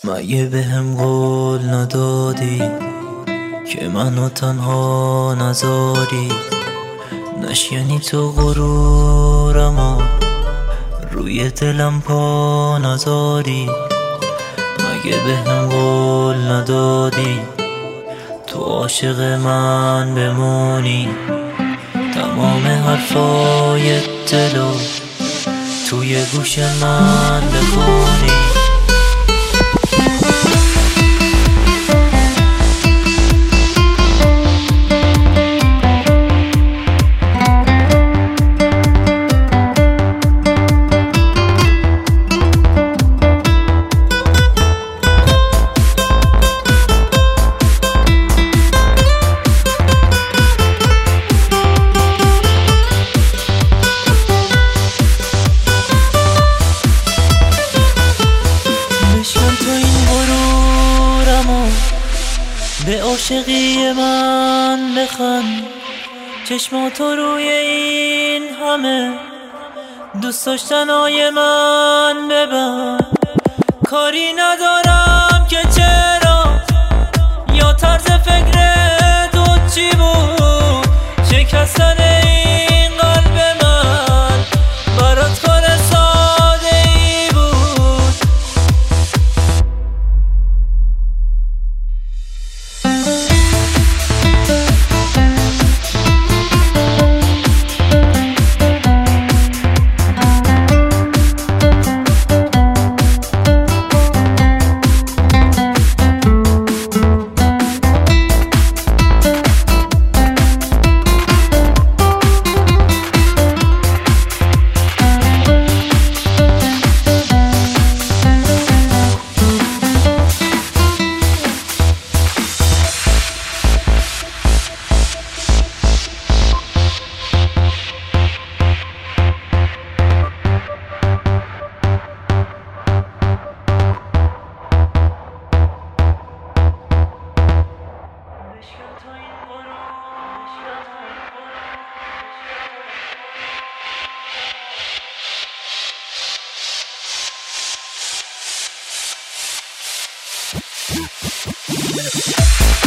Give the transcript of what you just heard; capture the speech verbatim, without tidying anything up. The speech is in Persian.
مگه بهم قول ندادی که منو تنها نذاری؟ نشکنی تو غرورمو روی دلم پا نذاری؟ مگه بهم قول ندادی تو عاشق من بمونی؟ تمام حرفای دلو توی گوش من بخونی؟ به عاشقی من بخند، چشماتو روی این همه دوست داشتنای من ببند. کاری ندارم که چرا یا طرز فکر تو چی بود، شکستن این قلب من برات کار ساده ای بود. Yeah.